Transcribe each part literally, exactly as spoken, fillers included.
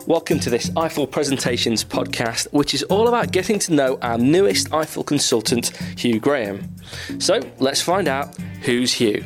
Welcome to this Eiffel Presentations podcast, which is all about getting to know our newest Eiffel consultant, Hugh Graham. So let's find out who's Hugh.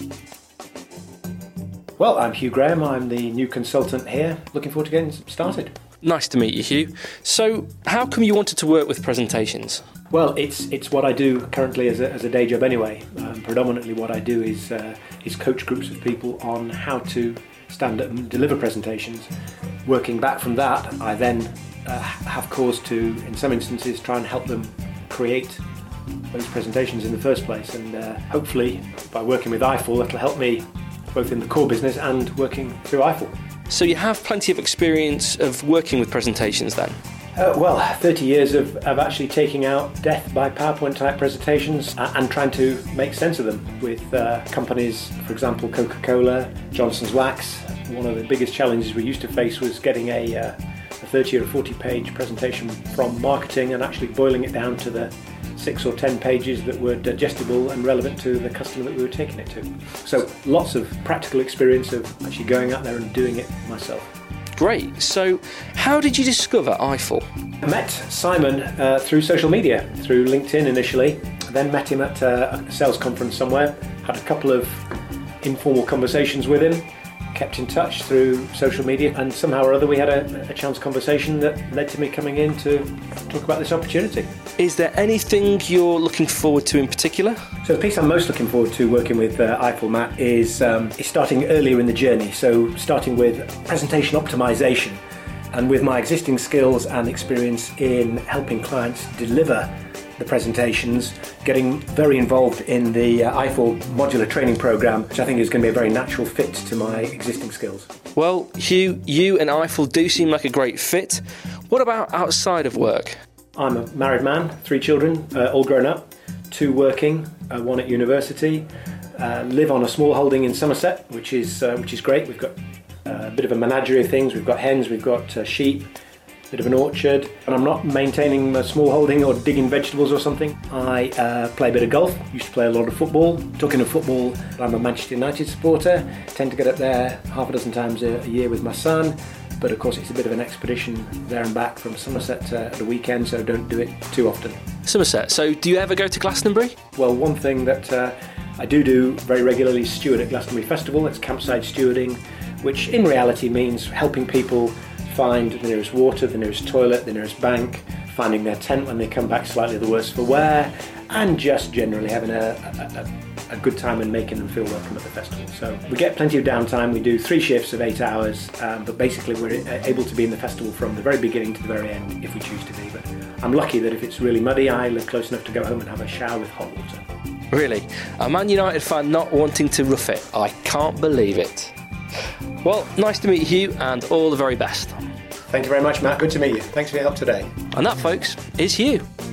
Well, I'm Hugh Graham. I'm the new consultant here. Looking forward to getting started. Nice to meet you, Hugh. So how come you wanted to work with presentations? Well, it's it's what I do currently as a, as a day job anyway. Um, predominantly what I do is uh, is coach groups of people on how to stand up and deliver presentations. Working back from that, I then uh, have cause to, in some instances, try and help them create those presentations in the first place. And uh, hopefully, by working with Eiffel, that'll help me both in the core business and working through Eiffel. So you have plenty of experience of working with presentations then? Uh, well, thirty years of, of actually taking out death by PowerPoint type presentations and trying to make sense of them with uh, companies, for example, Coca-Cola, Johnson's Wax. One of the biggest challenges we used to face was getting a, uh, a thirty or forty page presentation from marketing and actually boiling it down to the six or ten pages that were digestible and relevant to the customer that we were taking it to. So lots of practical experience of actually going out there and doing it myself. Great. So how did you discover Eiffel? I met Simon uh, through social media, through LinkedIn initially, then met him at uh, a sales conference somewhere, had a couple of informal conversations with him, kept in touch through social media, and somehow or other we had a, a chance conversation that led to me coming in to talk about this opportunity. Is there anything you're looking forward to in particular? So the piece I'm most looking forward to working with uh, Eiffel, Matt, is, um, is starting earlier in the journey. So starting with presentation optimization, and with my existing skills and experience in helping clients deliver the presentations, getting very involved in the uh, Eiffel modular training program, which I think is going to be a very natural fit to my existing skills. Well, Hugh, you and Eiffel do seem like a great fit. What about outside of work? I'm a married man, three children, uh, all grown up, two working, uh, one at university, uh, live on a small holding in Somerset, which is uh, which is great. We've got uh, a bit of a menagerie of things. We've got hens, we've got uh, sheep, bit of an orchard, and I'm not maintaining a small holding or digging vegetables or something. I uh, play a bit of golf, used to play a lot of football. Talking of football, I'm a Manchester United supporter, tend to get up there half a dozen times a, a year with my son, but of course it's a bit of an expedition there and back from Somerset uh, at the weekend, so don't do it too often. Somerset, so do you ever go to Glastonbury? Well, one thing that uh, I do do very regularly is steward at Glastonbury Festival. It's campsite stewarding, which in reality means helping people find the nearest water, the nearest toilet, the nearest bank, finding their tent when they come back slightly the worse for wear, and just generally having a, a, a good time and making them feel welcome at the festival. So we get plenty of downtime. We do three shifts of eight hours, um, but basically we're able to be in the festival from the very beginning to the very end if we choose to be. But I'm lucky that if it's really muddy, I live close enough to go home and have a shower with hot water. Really? A Man United fan not wanting to rough it. I can't believe it. Well, nice to meet you and all the very best. Thank you very much, Matt. Good to meet you. Thanks for your help today. And that, folks, is Hugh.